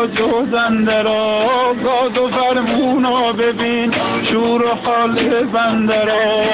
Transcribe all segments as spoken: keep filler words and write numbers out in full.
را جوزنده را زاد و فرمونا ببین شور و حال بنده را.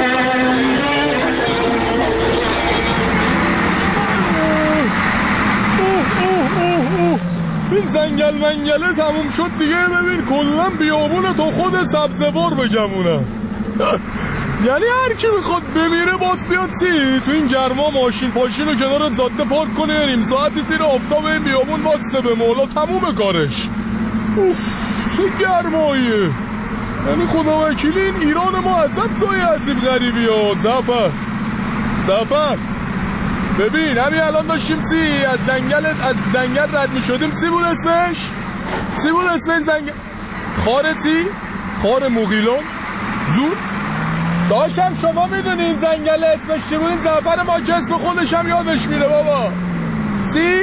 این زنگل منگله تموم شد دیگه. ببین کلن بیابونه تا خود سبزوار بگمونم. یعنی هر کی میخواد بمیره باز بیاد سی تو این گرما ماشین پاشین رو کنار زاده پارک کنه نیم ساعتی زیر آفتاب این بیابون واسه به مولا تموم کارش. اوف چه گرماییه. یعنی خدا وکیلی این ایران ما عذب دای عظیم غریبی ها. زفر زفر ببین همین الان داشتیم سی از زنگل از زنگل رد میشدیم. سی بود اسمش سی بود اسم این زنگل خاره سی خاره مغیلان زود داشتم. شما میدونی این زنگل اسمش چی بود؟ این زفر ما که اسم خودش هم یادش میره بابا. سی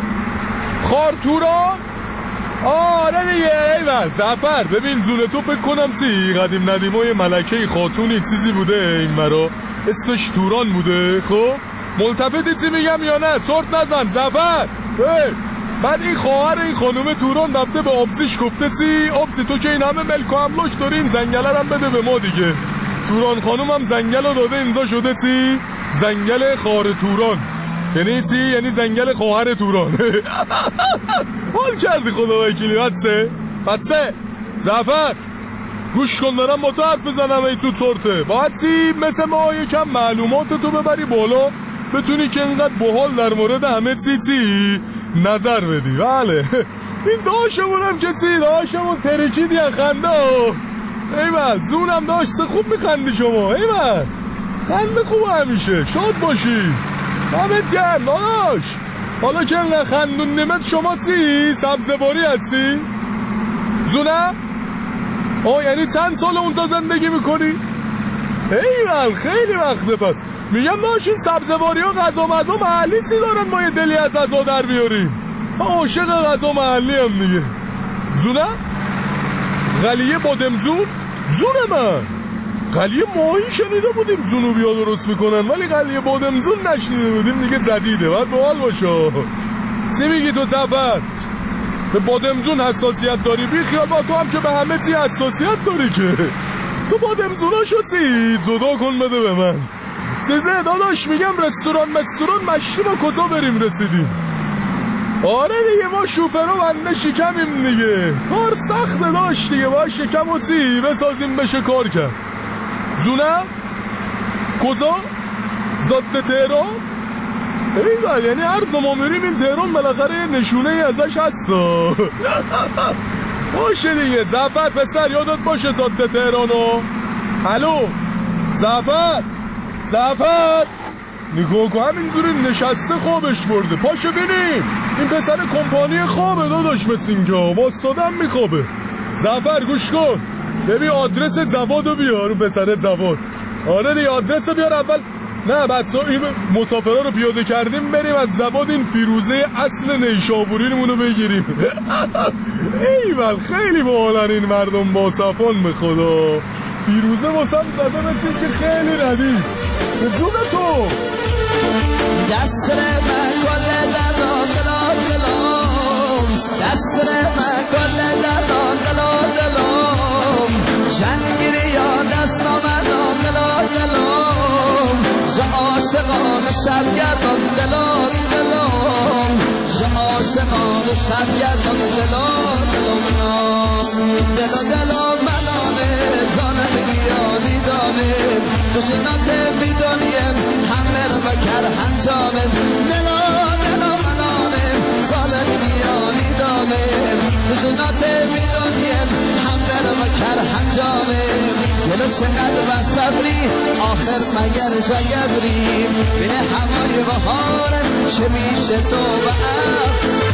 خارتوران. آره دیگه ایول زفر. ببین زولتو فکر کنم سی قدیم ندیمای ملکه خاتونی چیزی بوده این مرا اسمش توران بوده. خب ملتفتی چی میگم یا نه؟ سرت نزن زفر. بعد این خواهر این خانوم توران رفته به آبزیش گفته چی؟ آبزی تو که این همه ملک و املاک داری این زنگله هم بده به ما دیگه. توران خانوم هم زنگل رو داده اینجا شده چی؟ زنگل خار توران. یعنی چی؟ یعنی زنگل خواهر توران. حال کردی خدا وکیلی. بچه بچه زفر گوش کن دارم با تو حرف بزنم ای تو سرته. باید چی؟ مثل ما یکم معلومات تو ببری بالا بتونی که اینقدر بحال در مورد همه چی چی نظر بدی. بله این داشمونم که چی داشمون ترکیدی از خنده. ایول زونم داشت سه خوب میخندی شما. ایول خنده خوب همیشه شاد باشی. دمت گرم داداش. حالا که اینقدر خندون نمت شما چی سبزواری هستی؟ زونه؟ آه یعنی چند سال اونجا زندگی میکنی؟ ایول خیلی وقته. پس میگم ماشین سبزواری ها غذا مزا محلی چی دارن ما یه دلی از غذا در بیاریم. عاشق غذا محلی هم دیگه. زونه؟ غلیه بادمزون؟ زونه من غلیه ماهی شنیده بودیم جنوبی ها درست میکنن ولی غلیه بادمزون نشنیده بودیم دیگه. جدیده باید باحال باشه. چی میگی تو زفر؟ به بادمزون حساسیت داری؟ بی خیال با تو هم که به همه چی حساسیت داری که. تو بادمزونا شد چی؟ جدا کن بده به من. سیزه داداش میگم رستوران مستوران مشتی ما کجا بریم رسیدیم؟ آره دیگه ما شوفرا بنده شکمیم دیگه. کار سخته داشت دیگه. باید شکم و چی بسازیم بشه کار کرد. زونه؟ کجا؟ زاده تهران؟ ایوال یعنی هر زمان میریم این تهران بالاخره یه نشونه ای ازش هستا. باشه دیگه زفر پسر یادت باشه زاده تهرانو. الو زفر زفر نگاه کن همینجوری نشسته خوابش برده. پاشو بینیم این پسر کمپانی خوابه داداش مثل اینجا واسادم میخوابه. زفر گوش کن ببین آدرس زوادو بیار. پسر زواد. آره دیگه آدرس بیار اول. نه بچه این مسافرها رو پیاده کردیم بریم از زواد این فیروزه اصل نیشابوریمونو بگیریم. ایول خیلی باحالن این مردم با صفان به خدا. فیروزه واسم زده مثل که خیلی ردیف. به جون تو دست من کل دردان دلان دلان دست من کل دردان دلان دلان جنگیری یا دست آمردان دلان دلان جا عاشقان شب گردان دلان دلان جا عاشقان شب گردان دلان دلان دلان دلان منانه زانه بگیانی دانه دوشنات میدانیم همه رو بکر هم جانم دلان دلان منانه زانه بگیانی دانه دوشنات میدانیم همه رو بکر هم جانم دلو چقدر بصبری آخر مگر جگبری بینه همای بهارم چه میشه تو و اب.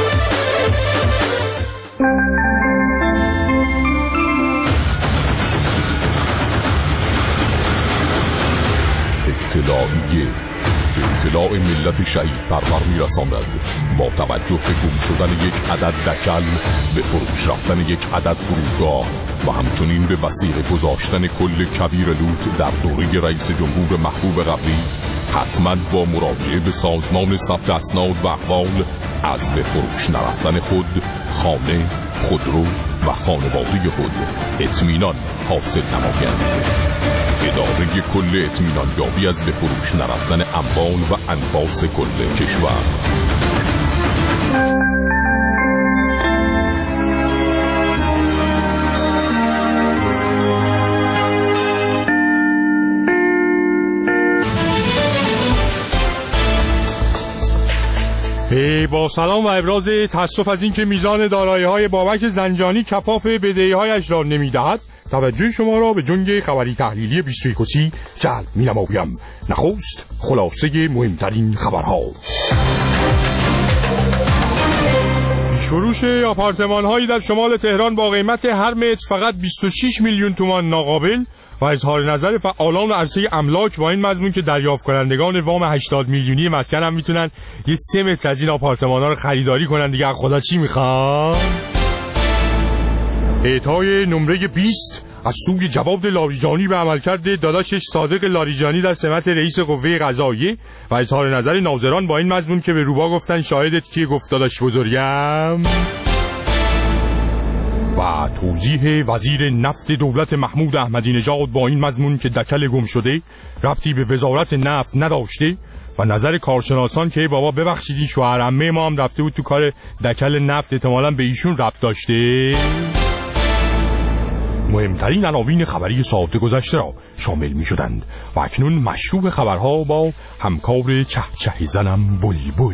اطلاعیه اطلاع ملت شهید پرور میرساند با توجه به گم شدن یک عدد دکل به فروش رفتن یک عدد فرودگاه و همچنین به وثیقه گذاشتن کل کویر لوت در دوره رئیس جمهور محبوب قبلی حتما با مراجعه به سازمان ثبت اسناد و احوال از به فروش نرفتن خود، خانه، خودرو و خانواده خود اطمینان حاصل نمایند. اداره کل اطمینان یابی از به فروش نرفتن اموال و انفاس کل کشور. با سلام و ابراز تأسف از اینکه میزان دارایی‌های بابک زنجانی کفاف بدهی‌هایش را نمی‌دهد، توجه شما را به جنگ خبری تحلیلی بیست و یک جلب می‌نمایم. نخست خلاصه مهمترین خبرها. فروش آپارتمان‌هایی در شمال تهران با قیمت هر متر فقط بیست و شش میلیون تومان ناقابل و اظهار نظر فعالان عرصه املاک با این مضمون که دریافت کنندگان وام هشتاد میلیونی مسکن هم میتونن یه سه متر از این آپارتمان‌ها رو خریداری کنن دیگه. خدا چی میخوان؟ اعطای نمره بیست از سوی جواد لاریجانی به عملکرد داداشش صادق لاریجانی در سمت رئیس قوه قضاییه و اظهار نظر ناظران با این مضمون که به روبا گفتن شاهدت کیه؟ گفت داداش بزرگم. و توضیح وزیر نفت دولت محمود احمدی نژاد با این مضمون که دکل گم شده ربطی به وزارت نفت نداشته و نظر کارشناسان که بابا ببخشید این شوهر عمه ما هم رفته بود تو کار دکل نفت، احتمالاً به ایشون ربط داشته. مهمترین عناوین خبری ساعت گذشته را شامل می شدند و اکنون مشروع خبرها با همکار چه چه زنم بلبل.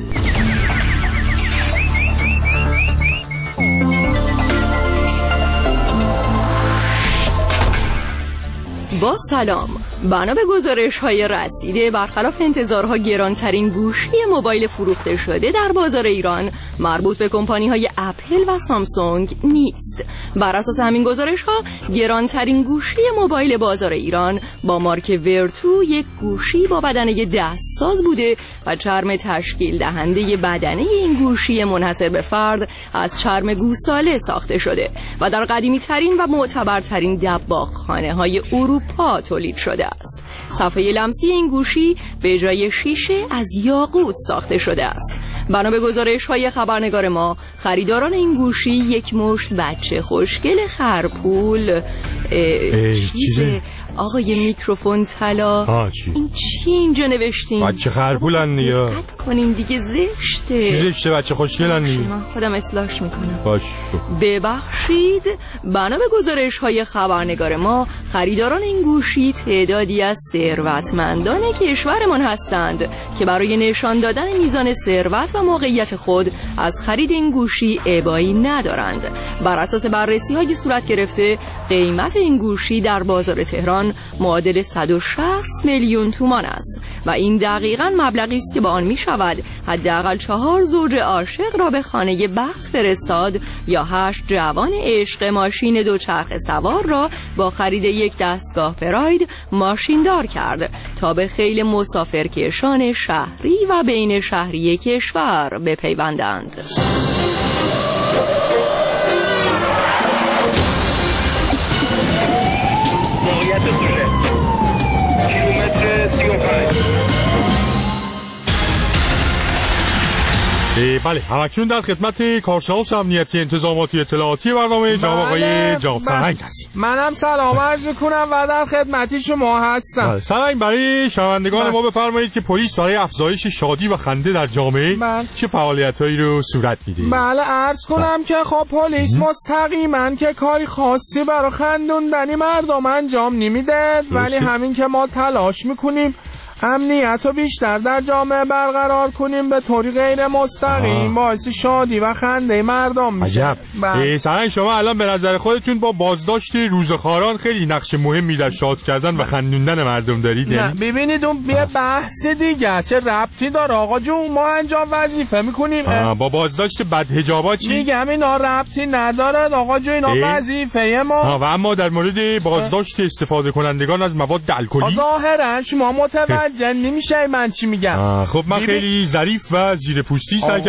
با سلام. بنا به گزارش‌های رسیده برخلاف انتظارها گرانترین گوشی موبایل فروخته شده در بازار ایران مربوط به کمپانی‌های اپل و سامسونگ نیست. بر اساس همین گزارش‌ها گرانترین گوشی موبایل بازار ایران با مارک ورتو یک گوشی با بدنه دستساز بوده و چرم تشکیل دهنده بدنه این گوشی منحصر به فرد از چرم گوساله ساخته شده و در قدیمی‌ترین و معتبرترین دباغخانه‌های اروپا تولید شده است. صفحه لمسی این گوشی به جای شیشه از یاقوت ساخته شده است. بنا به گزارش‌های خبرنگار ما خریداران این گوشی یک مشت بچه خوشگل خرپول چیزه آقای میکروفون طلا. این چی اینجا نوشتین؟ بچه خرپولن دیگه. دقت کنین دیگه زشته. چی زشته؟ بچه خوشگلن دیگه. من خودم اصلاحش میکنم. باش. ببخشید. بنا به گزارش‌های خبرنگار ما خریداران این گوشی تعدادی از ثروتمندان کشورمان هستند که برای نشان دادن میزان ثروت و موقعیت خود از خرید این گوشی ابایی ندارند. بر اساس بررسی‌های صورت گرفته قیمت این گوشی در بازار تهران معادل صد و شصت میلیون تومان است و این دقیقاً مبلغی است که با آن می شود حداقل چهار زوج عاشق را به خانه بخت فرستاد یا هشت جوان عشق ماشین دوچرخه سوار را با خرید یک دستگاه پراید ماشیندار کرد تا به خیل مسافرکشان شهری و بین شهری کشور بپیوندند. بله، همکنون در خدمت کارشناس امنیتی انتظاماتی اطلاعاتی برنامه جناب آقای جناب سرهنگ هستیم. منم سلام عرض میکنم و در خدمتی شما هستم. بله، سرهنگ برای شنوندگان ما بفرمایید که پلیس برای افزایش شادی و خنده در جامعه بله. چه فعالیتایی رو صورت میده؟ بله عرض کنم بله. که خب پلیس مستقیما که کاری خاصی برای خندوندنی مردم انجام نمیده، ولی همین که ما تلاش میکنیم امنیت رو بیشتر در جامعه برقرار کنیم به طوری غیر مستقیم باعث شادی و خنده مردم میشه. عجب. سرهنگ شما الان به نظر خودتون با بازداشت روزخواران خیلی نقش مهمی در شاد کردن و خندوندن مردم دارید؟ نه ببینید اون یه بحث دیگه چه ربطی داره آقا جون، ما انجام وظیفه میکنیم. با بازداشت بدحجابا چی؟ میگم اینا ربطی نداره آقا جون، اینا وظیفه ما. و اما در مورد بازداشت استفاده کنندگان از مواد الکلی ظاهرا شما متوجه نمیشه من چی میگم. خب من خیلی ظریف و زیر پوستی سعی کردم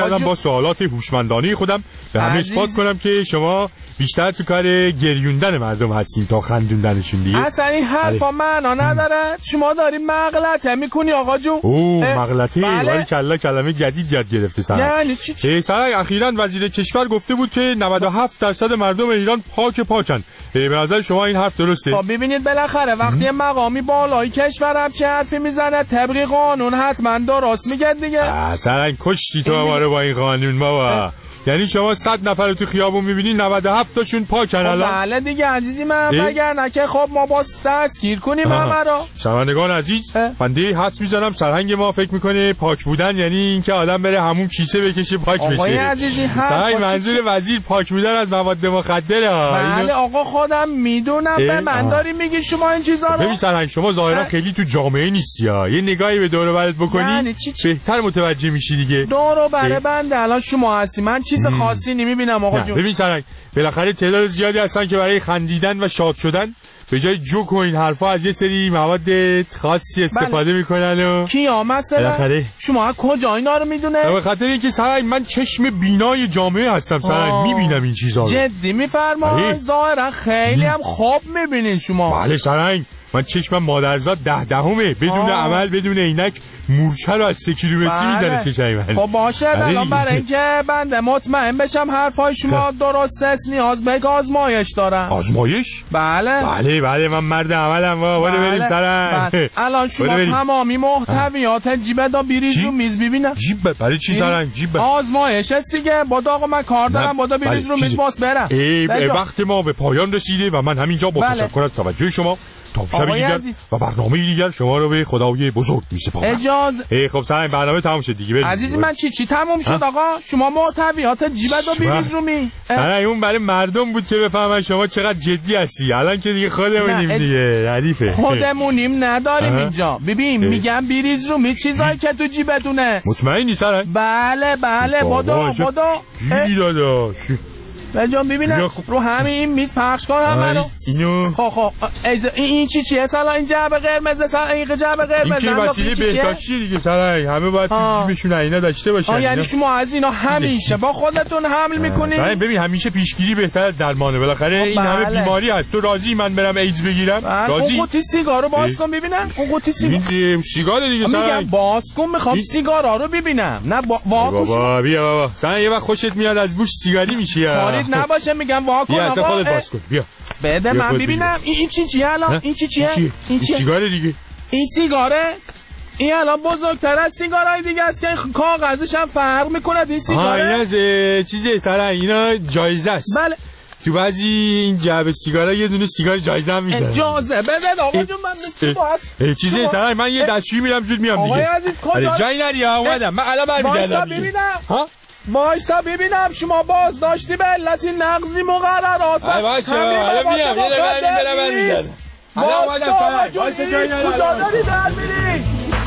اومدم با سوالات هوشمندانه خودم به همه اثبات کنم که شما بیشتر تو کار گریوندن مردم هستین تا خندوندنشون دیگه. اصلا این حرفا معنا نداره. شما داری مغلطه میکنی آقا جون. اوه مغلطه. ولی کلا کلمه جدید یاد گرفته سر. یعنی چی چی؟ سر اخیراً وزیر کشور گفته بود که نود و هفت درصد مردم ایران پاک پاکن. به نظر شما این حرف درسته؟ خب ببینید بالاخره وقتی مقامی بالای کشورم چه حرفی میزنه طبق قانون حتما درست میگه دیگه. اصلا کشتی تو ما رو با این قانون بابا. یعنی شما صد نفر رو تو خیابون میبینین نود و هفت تاشون پاکن الان. بله دیگه عزیزی من وگرنه که خب ما با دستگیر کنیم همه رو. شنوندگان عزیز بنده حدس میزنم سرهنگ ما فکر میکنه پاک بودن یعنی اینکه آدم بره همون کیسه بکشه پاک بشه. آقای عزیزی سرهنگ منظور وزیر پاک بودن از مواد مخدره. بله آقا خودم میدونم به من داری میگی شما این چیزا رو. ببین سرهنگ شما ظاهرا خیلی تو جامعه نیستی ها. یه نگاهی به دور و برت بکنی یعنی چی چی؟ بهتر متوجه میشی دیگه. دور و بر بنده الان شما هستی من چیز خاصی نمیبینم آقا جون. ببین سرنگ بالاخره تعداد زیادی هستن که برای خندیدن و شاد شدن به جای جوک و این حرفا از یه سری مواد خاصی استفاده بله. میکنن و کیا مثلا شما کجا اینا رو میدونه؟ به خاطر اینکه سرنگ من چشم بینای جامعه هستم سرنگ میبینم این چیزا رو. جدی میفرمایید؟ ظاهرا خیلی هم خوب میبینین شما. بله سرنگ من چشمم مادرزاد ده دهمه بدون آه. عمل بدون عینک مورچه رو از سه کیلومتری میزنه چشای من. خب باشه الان برای اینکه بنده مطمئن بشم حرفای شما درست است نیاز به آزمایش دارم. آزمایش؟ بله بله بله من مرد عملم بابا. برو بریم سرنگ. بله. الان شما تمامی محتویات جیب دا بریز رو میز ببینم. جیب برای چی سرنگ؟ جیب آزمایش است دیگه. با آقا من کار دارم با دا بریز رو میز باس برم. وقت ما به پایان رسیده و من همینجا با تشکر از توجه شما تا شب دیگر و برنامه دیگر شما رو به خدای بزرگ میسپارم. اجازه. خب سرنگ برنامه تموم شد دیگه. عزیزی من چی چی تموم شد آقا؟ شما محتویات جیبت رو بریز رو می. سرنگ اون برای مردم بود که بفهمن شما چقدر جدی هستی. الان که دیگه خودمونیم دیگه. ردیفه. خودمونیم نداریم اینجا. ببین میگم بریز رو می چیزایی که تو جیبتونه. مطمئنی سرنگ؟ بله بله بادا بادا. چی داداش؟ بجام ببینم رو همین این میز پخش کن همه رو. اینو خب خب این چی چیه سالا این جعبه قرمز سالا این جعبه قرمز این که وسیله بهداشتی دیگه سرنگ همه باید تو جیبشون اینا داشته باشن. یعنی شما از اینا همیشه با خودتون حمل میکنین؟ سرنگ ببین همیشه پیشگیری بهتر از درمانه. بالاخره این همه بیماری هست. تو راضی من برم ایدز بگیرم؟ راضی؟ اون قوطی سیگارو باز کن ببینم. اون قوطی سیگار این سیگار دیگه سرنگ. میگم باز کن میخوام سیگارا رو ببینم. نه واکن بابا بیا بابا سرنگ یه وقت خوشت میاد از بوش سیگاری میشی. خارید نباشه میگم واکن آقا. بیا خودت باز کن. بیا. بده من ببینم این چی چیه الان؟ این چی چیه؟ این سیگار دیگه. این سیگاره؟ این الان بزرگتر از سیگارهای دیگه است که کاغذش هم فرق میکنه. این سیگاره آه این از چیزه سرنگ اینا جایزه است. بله تو بعضی این جعبه سیگارا یه دونه سیگار جایزه هم میزنه. اجازه بده آقا جون من مثل تو هست. چیزه سرنگ من یه دستشویی میرم زود میام دیگه. آقای عزیز کجا؟ جای نری اومدم من الان برمیگردم. وایسا ببینم. ها؟ وایسا ببینم شما باز داشتی به علت نقضی مقررات. ای باشه الان میام یه دقیقه برم برمیگردم. الان اومدم سرنگ وایسا جای نری. کجا داری در میری؟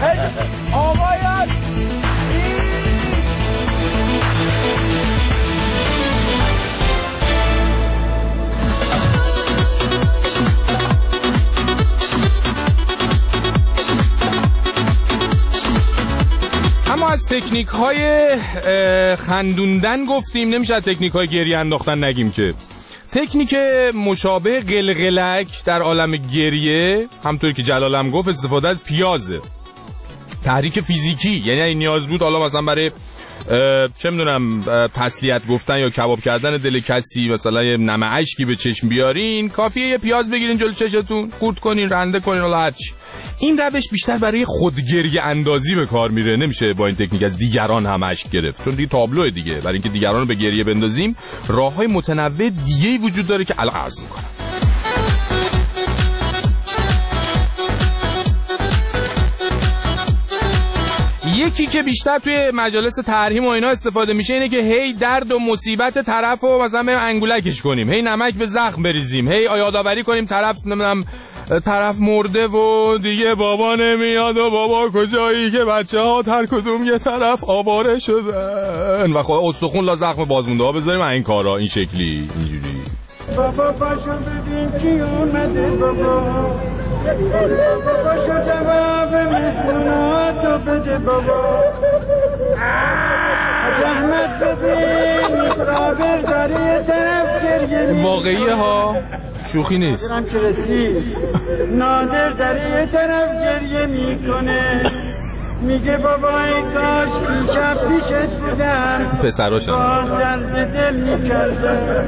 آقای اما از تکنیک های خندوندن گفتیم نمیشه تکنیک های گریه انداختن نگیم که تکنیک مشابه قلقلک در عالم گریه همطور که جلالم گفت استفاده از پیازه. تحریک فیزیکی یعنی این نیاز بود حالا مثلا برای چه میدونم تسلیت گفتن یا کباب کردن دل کسی مثلا یه نمه اشکی به چشم بیارین کافیه یه پیاز بگیرین جلو چشتون خورد کنین رنده کنین حالا هرچی. این روش بیشتر برای خودگریه اندازی به کار میره. نمیشه با این تکنیک از دیگران هم اشک گرفت چون دیگه تابلوه دیگه. برای اینکه دیگران رو به گریه بندازیم راههای متنوع دیگه‌ای وجود داره که الان عرض میکنم. یکی که بیشتر توی مجالس ترحیم و اینا استفاده میشه اینه که هی درد و مصیبت طرف رو مثلا بریم انگولکش کنیم، هی نمک به زخم بریزیم، هی یادآوری کنیم طرف نمیدونم طرف مرده و دیگه بابا نمیاد و بابا کجایی که بچه ها هر کدوم یه طرف آواره شدن و خب استخون لا زخم بازمونده ها بذاریم این کارا این شکلی اینجوری. بابا پاشو ببین کی اومده بابا بابا پاشو جواب مهموناتو بده بابا رحمت ببین صابر داره یه طرف گریه واقعیه ها، شوخی نیست. میکنم که رسید نادر داره یه طرف گریه میکنه، میگه بابای کاش دیشب پیشت بودم پسراشم با درد دل میکرده.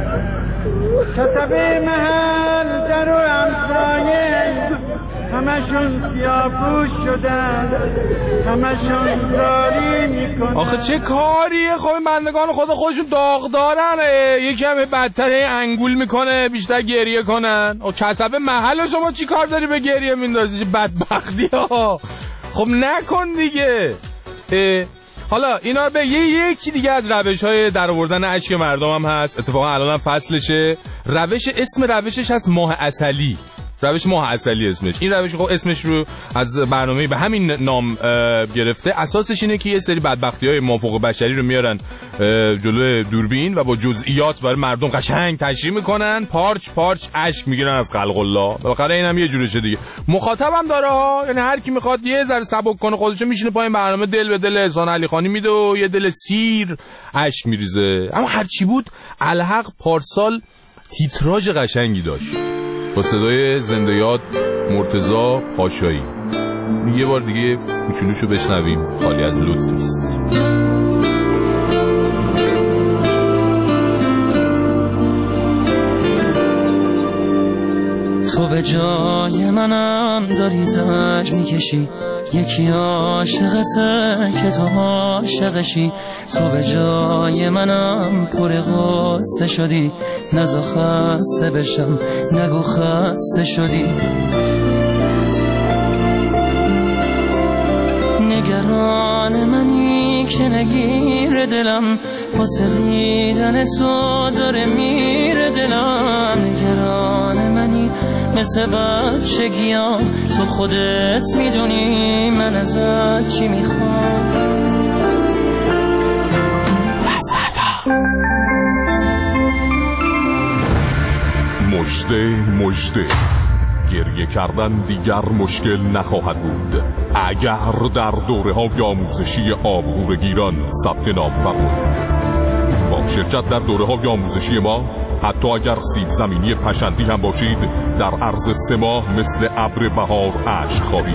کسبه محل در و همسایه همشون سیاپوش شدن، همشون زاری میکنن. آخه چه کاریه؟ خب بندگان خدا خودشون داغ دارن، یکی هم بدتر انگول میکنه بیشتر گریه کنن. و کسبه محل شما چی کار داری به گریه میندازی؟ بدبختی ها. خب نکن دیگه. حالا اینا به یه یکی دیگه از روش های در آوردن اشک مردم هم هست. اتفاقا الان هم فصلشه. روش اسم روشش هست ماه عسلی. روش ماه عسلی اسمش. این روش خب اسمش رو از برنامه به همین نام گرفته. اساسش اینه که یه سری بدبختی‌های مافوق بشری رو میارن جلوی دوربین و با جزئیات برای مردم قشنگ تشریح میکنن، پارچ پارچ اشک میگیرن از خلق الله. بالاخره اینم یه جورشه دیگه. مخاطبم داره ها، یعنی هر کی میخواد یه ذره سبک کنه خودشو میشینه پای برنامه، دل به دل احسان علی خانی میده و یه دل سیر اشک میریزه. اما هر چی بود الحق پارسال تیتراژ قشنگی داشت با صدای زنده یاد مرتضی پاشایی. یه بار دیگه کوچولوشو بشنویم، خالی از لطف نیست. تو به جای منم داری زنج میکشی، یکی عاشقته که تو عاشقشی. تو به جای منم پر غصه شدی، نزا خسته بشم نگو خسته شدی. نگران منی که نگیر دلم، واسه دیدن تو داره میره دلم. نگران منی مثل بچگیام، تو خودت میدونی من ازت چی میخوام. مژده مژده، گریه کردن دیگر مشکل نخواهد بود اگر در دوره های آموزشی آبگورگیران ثبت نام فرمایید. با شرکت در دوره های آموزشی ما، حتی اگر سیب زمینی پشندی هم باشید، در عرض سه ماه مثل ابر بهار اشک خواهید.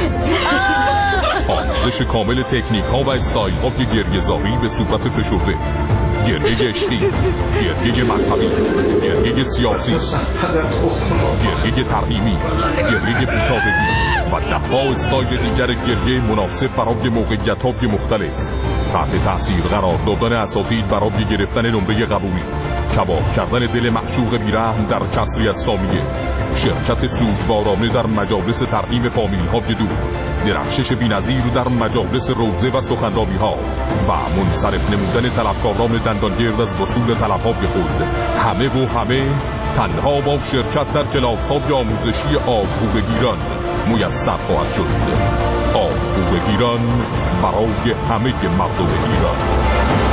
آموزش کامل تکنیک ها و استایل های گریه زاری به صورت فشرده، گریه عشقی، گریه مذهبی، گریه سیاسی، گریه ترحیمی، گریه پوشاندگی و ده‌ها استایل دیگر گریه مناسب برای موقعیت‌های مختلف. تحت تاثیر قرار دادن اساتید برای گرفتن نمره قبولی، کباب کردن دل معشوق بیرحم در کسری از سامیه، شرکت سوگوارانه در مجالس ترحیم فامیل‌های دور، درخشش بی‌نظیر در مجالس روزه و سخنرانی‌ها و منصرف نمودن طلبکاران دندانگرد از وصول طلب‌های خود. همه و همه تنها با شرکت در کلاس‌های آموزشی آبگورگیران میسر خواهد شد. آبگورگیران برای همه مردم ایران.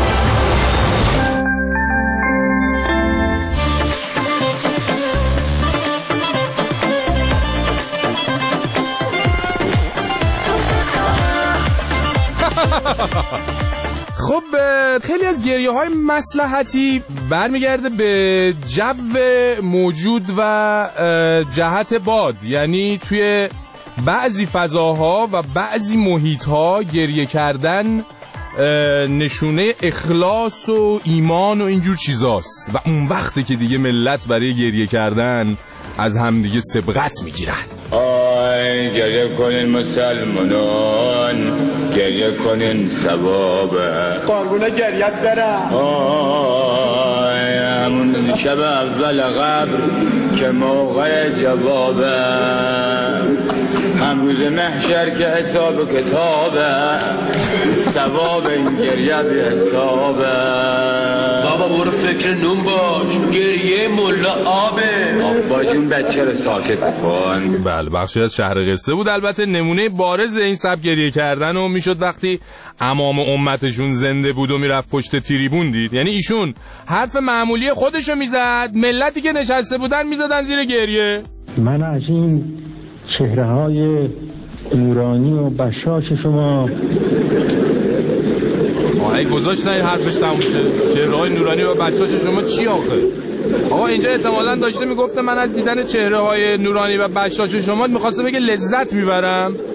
خب خیلی از گریه های مصلحتی برمیگرده به جو موجود و جهت باد. یعنی توی بعضی فضاها و بعضی محیطها گریه کردن نشونه اخلاص و ایمان و اینجور چیزاست و اون وقتی که دیگه ملت برای گریه کردن از هم دیگه سبقت میگیرن. آی گریه کنین مسلمانان، گریه کنین ثوابه، قربونه گریت برم. آی همون شب اول قبر که موقع جوابه، هم روز محشر که حساب کتابه، ثواب این گریه بی حسابه. بابا برو فکر نون باش، گریه ملا آبه. آبا جون بچه رو ساکت کن. بله بخشی از شهر قصه بود. البته نمونه بارز این سبک گریه کردن و میشد وقتی امام امتشون زنده بود و میرفت پشت تریبون دید. یعنی ایشون حرف معمولی خودشو میزد، ملتی که نشسته بودن میزدن زیر گریه. من از این چهره های نورانی و بشاش شما آه گذاشت نه این حرفش تموم شه. چهره های نورانی و بچه‌هاش شما چی آخه؟ آقا اینجا احتمالاً داشته میگفته من از دیدن چهره های نورانی و بچه‌هاش شما میخواسته بگه لذت میبرم.